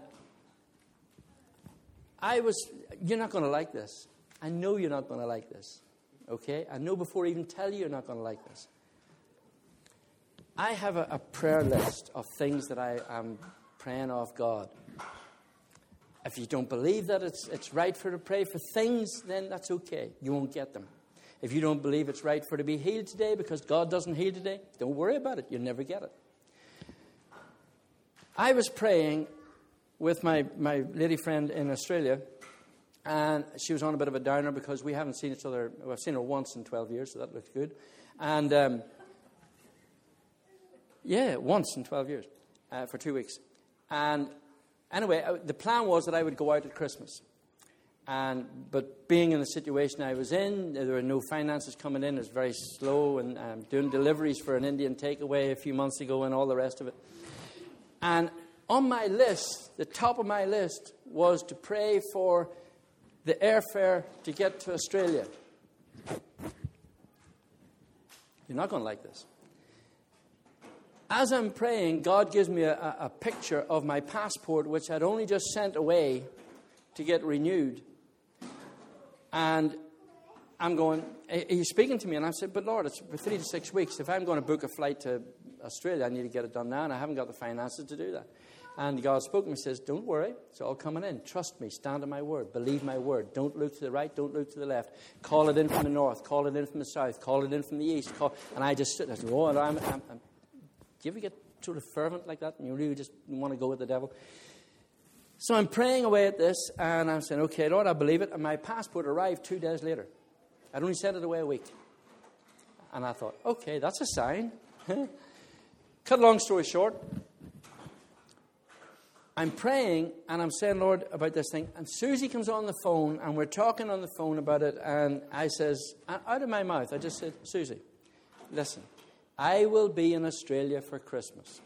you're not going to like this. I know you're not going to like this. Okay? I know before I even tell you you're not going to like this. I have a prayer list of things that I am praying of God. If you don't believe that it's right for to pray for things, then that's okay. You won't get them. If you don't believe it's right for to be healed today because God doesn't heal today, don't worry about it. You'll never get it. I was praying with my lady friend in Australia, and she was on a bit of a downer because we haven't seen each other. Well, I've seen her once in 12 years, so that looks good. And once in 12 years for 2 weeks. And anyway, the plan was that I would go out at Christmas. But being in the situation I was in, there were no finances coming in. It was very slow, and doing deliveries for an Indian takeaway a few months ago and all the rest of it. And on my list, the top of my list was to pray for the airfare to get to Australia. You're not going to like this. As I'm praying, God gives me a picture of my passport, which I'd only just sent away to get renewed. And I'm going, he's speaking to me, and I said, but Lord, it's for 3 to 6 weeks. If I'm going to book a flight to Australia, I need to get it done now, and I haven't got the finances to do that. And God spoke to me and says, don't worry, it's all coming in. Trust me, stand on my word, believe my word. Don't look to the right, don't look to the left. Call it in from the north, call it in from the south, call it in from the east. And I just stood and I said, oh, do you ever get sort of fervent like that and you really just want to go with the devil? So I'm praying away at this, and I'm saying, okay, Lord, I believe it. And my passport arrived 2 days later. I'd only sent it away a week. And I thought, okay, that's a sign. cut a long story short, I'm praying and I'm saying, Lord, about this thing. And Susie comes on the phone and we're talking on the phone about it. And I says, out of my mouth, I just said, Susie, listen, I will be in Australia for Christmas.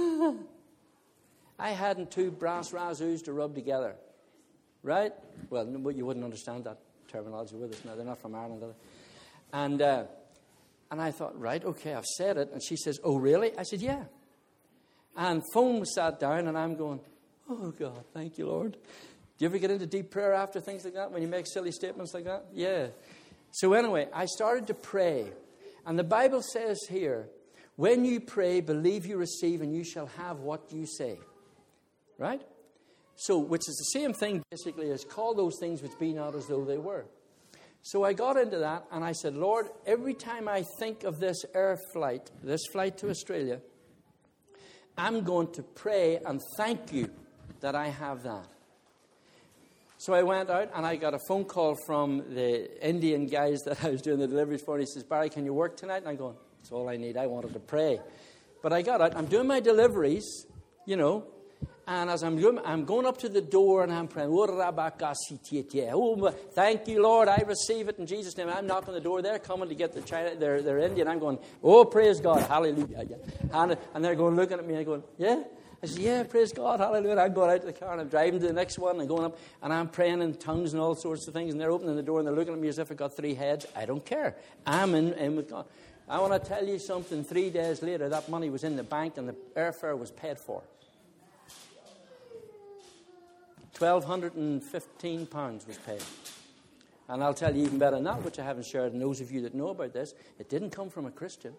I hadn't two brass razzoos to rub together. Right? Well, you wouldn't understand that terminology with us now. They're not from Ireland, are they? And I thought, right, okay, I've said it. And she says, oh, really? I said, yeah. And phone was sat down and I'm going, oh, God, thank you, Lord. Do you ever get into deep prayer after things like that when you make silly statements like that? Yeah. So anyway, I started to pray. And the Bible says here, when you pray, believe you receive and you shall have what you say. Right? So, which is the same thing basically as call those things which be not as though they were. So I got into that and I said, Lord, every time I think of this flight to Australia, I'm going to pray and thank you that I have that. So I went out and I got a phone call from the Indian guys that I was doing the deliveries for. And he says, Barry, can you work tonight? And I'm going, that's all I need. I wanted to pray. But I got out. I'm doing my deliveries, you know. And as I'm going up to the door and I'm praying, oh, thank you, Lord, I receive it in Jesus' name. I'm knocking on the door. They're coming to get the China. They're Indian. I'm going, oh, praise God, hallelujah. And they're going, looking at me and going, yeah. I said, yeah, praise God, hallelujah. I'm going out to the car and I'm driving to the next one and going up and I'm praying in tongues and all sorts of things. And they're opening the door and they're looking at me as if I got three heads. I don't care. I'm in with God. I want to tell you something. 3 days later, that money was in the bank and the airfare was paid for. £1,215 was paid. And I'll tell you even better than that, which I haven't shared, and those of you that know about this, it didn't come from a Christian.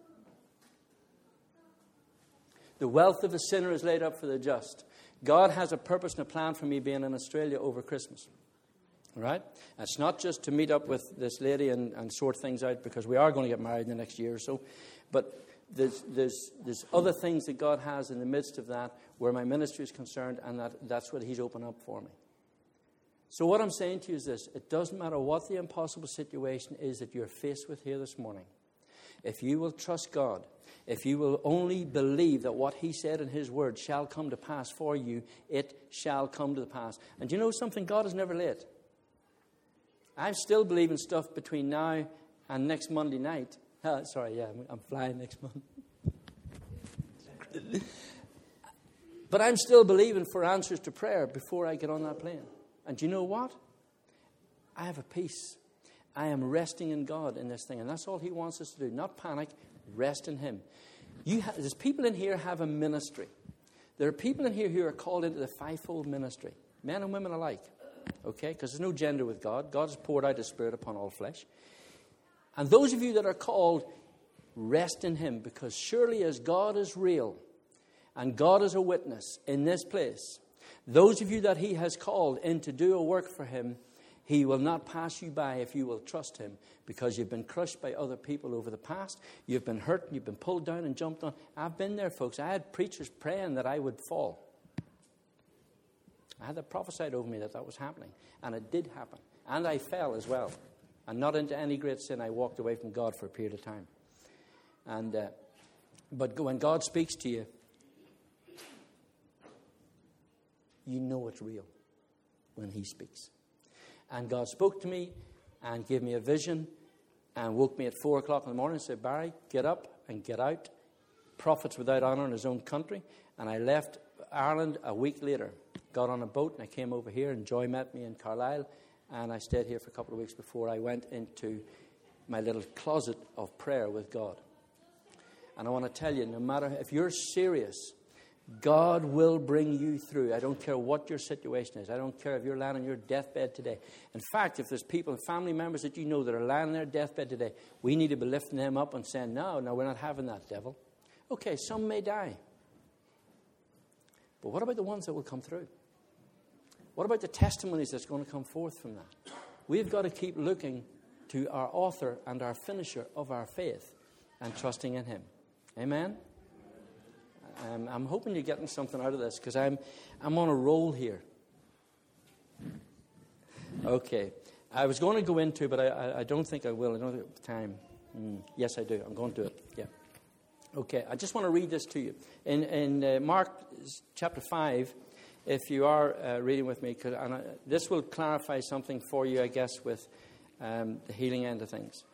The wealth of the sinner is laid up for the just. God has a purpose and a plan for me being in Australia over Christmas. Right? It's not just to meet up with this lady and sort things out, because we are going to get married in the next year or so. But there's other things that God has in the midst of that where my ministry is concerned, and that's what he's opened up for me. So what I'm saying to you is this. It doesn't matter what the impossible situation is that you're faced with here this morning. If you will trust God, if you will only believe that what he said in his word shall come to pass for you, it shall come to the pass. And you know something? God is never late. I'm still believing stuff between now and next Monday night. I'm flying next month. But I'm still believing for answers to prayer before I get on that plane. And do you know what? I have a peace. I am resting in God in this thing. And that's all he wants us to do. Not panic, rest in him. There's people in here who have a ministry. There are people in here who are called into the fivefold ministry. Men and women alike. Okay? Because there's no gender with God. God has poured out his Spirit upon all flesh. And those of you that are called, rest in him. Because surely as God is real, and God is a witness in this place, those of you that he has called in to do a work for him, he will not pass you by if you will trust him, because you've been crushed by other people over the past. You've been hurt, you've been pulled down and jumped on. I've been there, folks. I had preachers praying that I would fall. I had that prophesied over me that was happening. And it did happen. And I fell as well. And not into any great sin. I walked away from God for a period of time. But when God speaks to you, you know it's real when he speaks. And God spoke to me and gave me a vision and woke me at 4 o'clock in the morning and said, Barry, get up and get out. Prophets without honour in his own country. And I left Ireland a week later. Got on a boat and I came over here, and Joy met me in Carlisle. And I stayed here for a couple of weeks before I went into my little closet of prayer with God. And I want to tell you, no matter if you're serious, God will bring you through. I don't care what your situation is. I don't care if you're lying on your deathbed today. In fact, if there's people, family members that you know that are lying on their deathbed today, we need to be lifting them up and saying, no, we're not having that, devil. Okay, some may die. But what about the ones that will come through? What about the testimonies that's going to come forth from that? We've got to keep looking to our author and our finisher of our faith and trusting in him. Amen? I'm hoping you're getting something out of this, because I'm on a roll here. Okay. I was going to go into, but I don't think I will. I don't have time. Yes, I do. I'm going to do it. Yeah. Okay, I just want to read this to you. In Mark chapter 5, if you are reading with me, this will clarify something for you, I guess, with the healing end of things.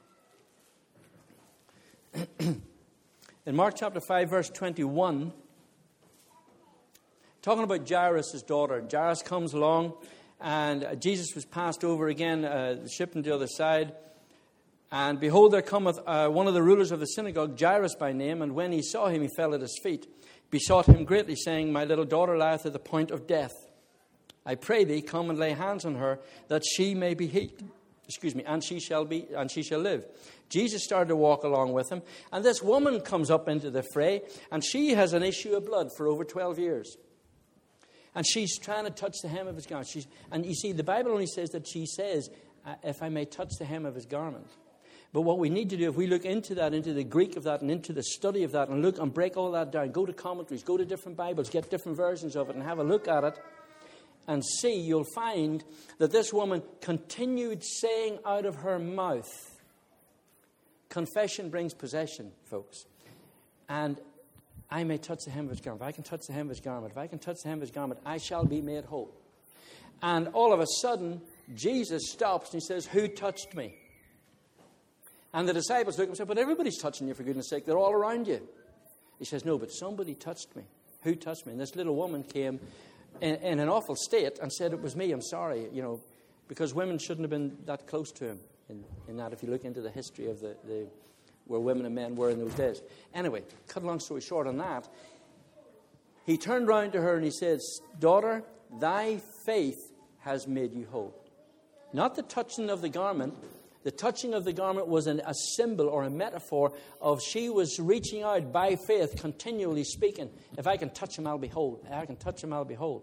In Mark chapter 5, verse 21, talking about Jairus' daughter. Jairus comes along, and Jesus was passed over again, the ship on the other side. And behold, there cometh one of the rulers of the synagogue, Jairus by name, and when he saw him, he fell at his feet, besought him greatly, saying, My little daughter lieth at the point of death. I pray thee, come and lay hands on her, that she may be healed. And she shall live. Jesus started to walk along with him, and this woman comes up into the fray, and she has an issue of blood for over 12 years. And she's trying to touch the hem of his garment. And you see, the Bible only says that she says, if I may touch the hem of his garment. But what we need to do, if we look into that, into the Greek of that, and into the study of that, and look and break all that down, go to commentaries, go to different Bibles, get different versions of it, and have a look at it, and see, you'll find that this woman continued saying out of her mouth, confession brings possession, folks. And I may touch the hem of his garment. If I can touch the hem of his garment, if I can touch the hem of his garment, I shall be made whole. And all of a sudden, Jesus stops and he says, Who touched me? And the disciples look at him and say, But everybody's touching you, for goodness sake. They're all around you. He says, No, but somebody touched me. Who touched me? And this little woman came in an awful state and said, It was me, I'm sorry. Because women shouldn't have been that close to him in that, if you look into the history of the where women and men were in those days. Anyway, cut a long story short on that, he turned round to her and he says, Daughter, thy faith has made you whole. Not the touching of the garment. The touching of the garment was a symbol or a metaphor of she was reaching out by faith, continually speaking, if I can touch him, I'll be whole. If I can touch him, I'll be whole.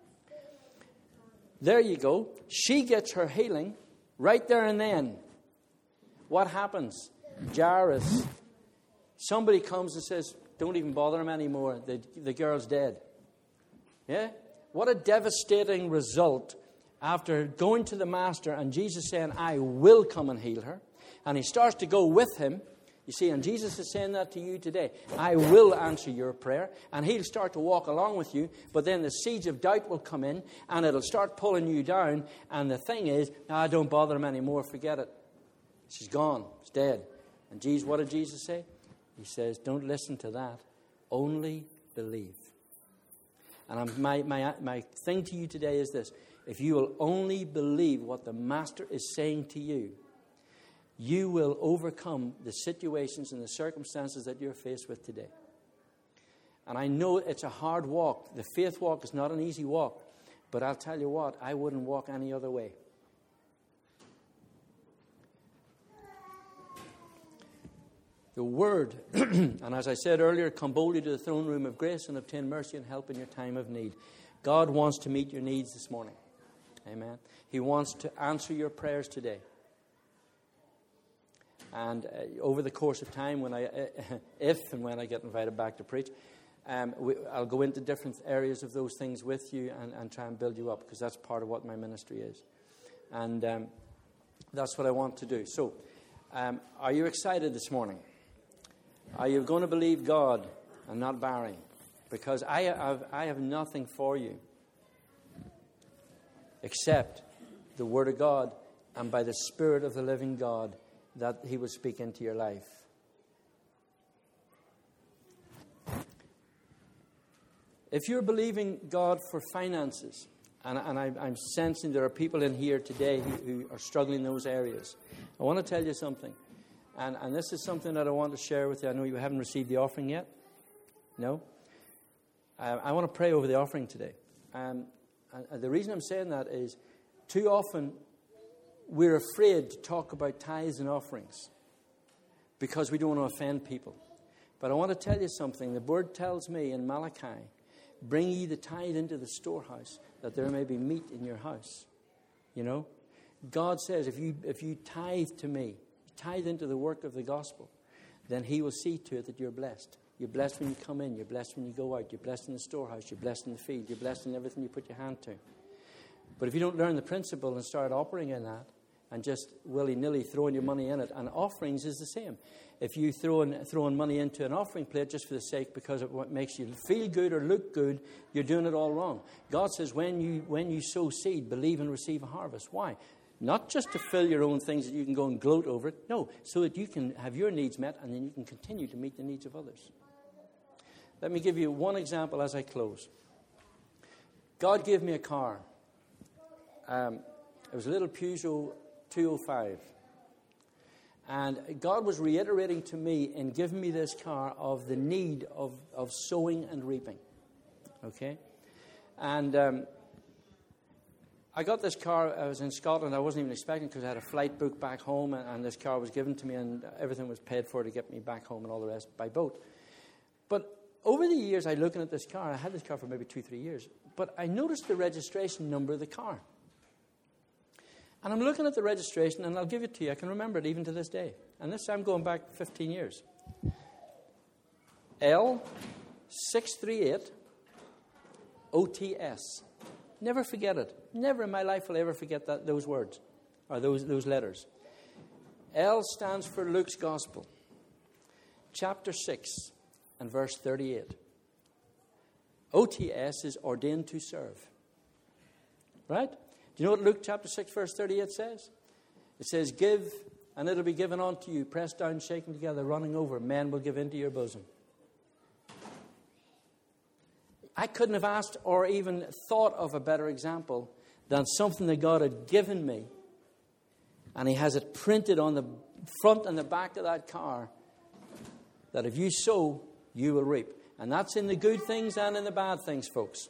There you go. She gets her healing right there and then. What happens? Jairus. Somebody comes and says, Don't even bother him anymore. The girl's dead. Yeah? What a devastating result after going to the master and Jesus saying, I will come and heal her. And he starts to go with him. You see, and Jesus is saying that to you today. I will answer your prayer. And he'll start to walk along with you. But then the seeds of doubt will come in and it'll start pulling you down. And the thing is, don't bother him anymore. Forget it. She's gone. She's dead. And Jesus, what did Jesus say? He says, don't listen to that. Only believe. And my thing to you today is this. If you will only believe what the Master is saying to you, you will overcome the situations and the circumstances that you're faced with today. And I know it's a hard walk. The faith walk is not an easy walk. But I'll tell you what, I wouldn't walk any other way. The Word, and as I said earlier, come boldly to the throne room of grace and obtain mercy and help in your time of need. God wants to meet your needs this morning. Amen. He wants to answer your prayers today. And over the course of time, when if and when I get invited back to preach, I'll go into different areas of those things with you and try and build you up, because that's part of what my ministry is. And that's what I want to do. So, are you excited this morning? Are you going to believe God and not Barry? Because I have nothing for you except the Word of God, and by the Spirit of the living God that He will speak into your life. If you're believing God for finances, and I'm sensing there are people in here today who are struggling in those areas, I want to tell you something. And this is something that I want to share with you. I know you haven't received the offering yet. No? I want to pray over the offering today. And the reason I'm saying that is, too often we're afraid to talk about tithes and offerings because we don't want to offend people. But I want to tell you something. The Word tells me in Malachi, bring ye the tithe into the storehouse, that there may be meat in your house. You know? God says, if you tithe to me, tithe into the work of the gospel, then He will see to it that you're blessed. You're blessed when you come in. You're blessed when you go out. You're blessed in the storehouse. You're blessed in the field. You're blessed in everything you put your hand to. But if you don't learn the principle and start operating in that, and just willy-nilly throwing your money in it. And offerings is the same. If you throwing money into an offering plate just for the sake because of what makes you feel good or look good, you're doing it all wrong. God says when you sow seed, believe and receive a harvest. Why? Not just to fill your own things that you can go and gloat over it. No, so that you can have your needs met and then you can continue to meet the needs of others. Let me give you one example as I close. God gave me a car. It was a little Peugeot 205. And God was reiterating to me in giving me this car of the need of sowing and reaping. Okay? And I got this car. I was in Scotland. I wasn't even expecting because I had a flight booked back home, and this car was given to me, and everything was paid for to get me back home and all the rest by boat. But over the years, I looking at this car. I had this car for maybe 2-3 years. But I noticed the registration number of the car. And I'm looking at the registration, and I'll give it to you. I can remember it even to this day. And this, I'm going back 15 years. L638 OTS. Never forget it. Never in my life will I ever forget those words, or those letters. L stands for Luke's Gospel, chapter 6 and verse 38. OTS is ordained to serve. Right? Do you know what Luke chapter 6 verse 38 says? It says, give and it'll be given unto you, pressed down, shaken together, running over. Men will give into your bosom. I couldn't have asked or even thought of a better example than something that God had given me. And He has it printed on the front and the back of that car that if you sow, you will reap. And that's in the good things and in the bad things, folks.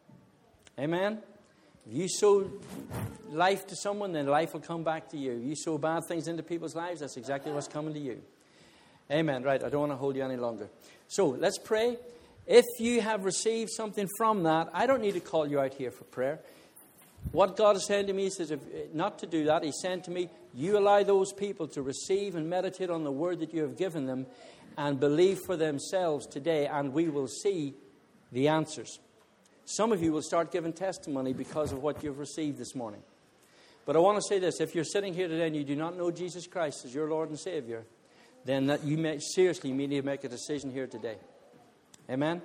Amen? If you sow life to someone, then life will come back to you. You sow bad things into people's lives, that's exactly what's coming to you. Amen. Right, I don't want to hold you any longer. So, let's pray. If you have received something from that, I don't need to call you out here for prayer. What God is saying to me, He says, not to do that. He's saying to me, you allow those people to receive and meditate on the word that you have given them and believe for themselves today, and we will see the answers. Some of you will start giving testimony because of what you've received this morning. But I want to say this. If you're sitting here today and you do not know Jesus Christ as your Lord and Savior, then that you may seriously need to make a decision here today. Amen?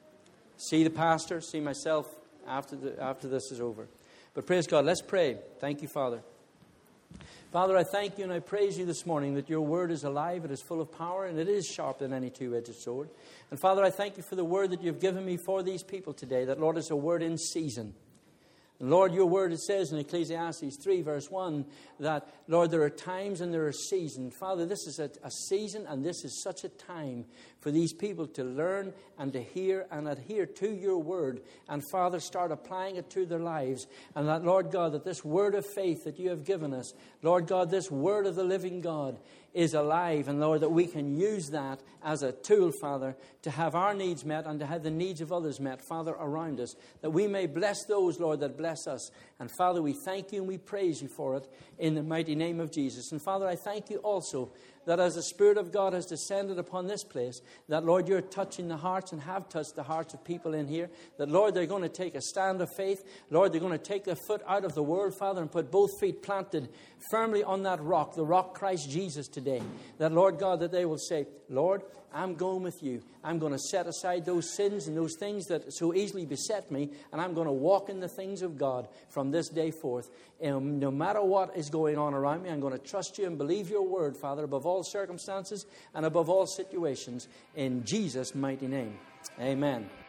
See the pastor, see myself after this is over. But praise God. Let's pray. Thank you, Father. Father, I thank you and I praise you this morning that your word is alive, it is full of power, and it is sharper than any two-edged sword. And Father, I thank you for the word that you've given me for these people today, that, Lord, is a word in season. And Lord, your word, it says in Ecclesiastes 3, verse 1, that, Lord, there are times and there are seasons. Father, this is a season, and this is such a time for these people to learn and to hear and adhere to your word. And, Father, start applying it to their lives. And that, Lord God, that this word of faith that you have given us, Lord God, this word of the living God is alive. And, Lord, that we can use that as a tool, Father, to have our needs met and to have the needs of others met, Father, around us. That we may bless those, Lord, that bless us. And, Father, we thank you and we praise you for it in the mighty name of Jesus. And, Father, I thank you also that as the Spirit of God has descended upon this place, that, Lord, you're touching the hearts and have touched the hearts of people in here. That, Lord, they're going to take a stand of faith. Lord, they're going to take their foot out of the world, Father, and put both feet planted firmly on that rock, the rock Christ Jesus today. That, Lord God, that they will say, Lord, I'm going with you. I'm going to set aside those sins and those things that so easily beset me, and I'm going to walk in the things of God from this day forth. No matter what is going on around me, I'm going to trust you and believe your word, Father, above all circumstances and above all situations. In Jesus' mighty name, amen.